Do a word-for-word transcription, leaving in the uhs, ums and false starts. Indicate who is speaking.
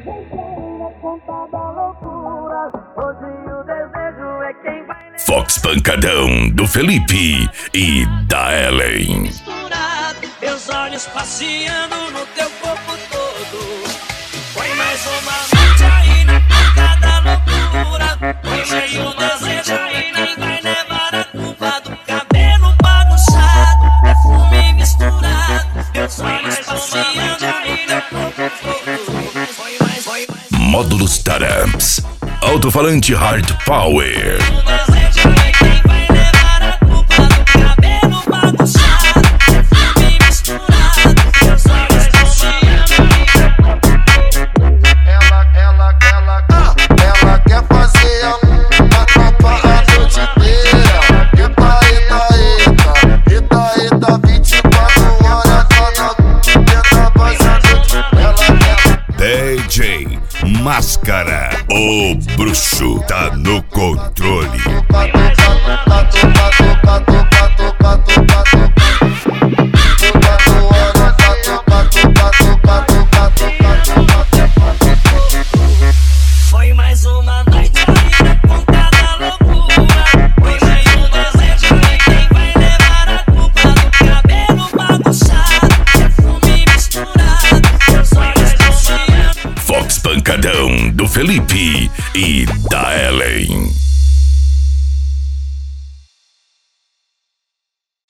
Speaker 1: Fox Pancadão do Felipe e da Ellen.
Speaker 2: Meus olhos passeando no teu corpo todo. Foi mais uma noite aí na ponta da loucura. Foi cheio o desejo aí, nem vai levar a culpa do cabelo bagunçado, perfume misturado. Meus olhos passeando aí no corpo todo. Foi mais, foi mais.
Speaker 1: Módulos Taramps. Alto-falante Hard Power. D J Máscara, o bruxo tá no controle.
Speaker 2: Foi mais uma noite aí na ponta da loucura. Foi cheio o desejo e quem vai levar a culpa do cabelo bagunçado, perfume misturado. Meus olhos passeando.
Speaker 1: Fox Pancadão do Felipe e da Ellen.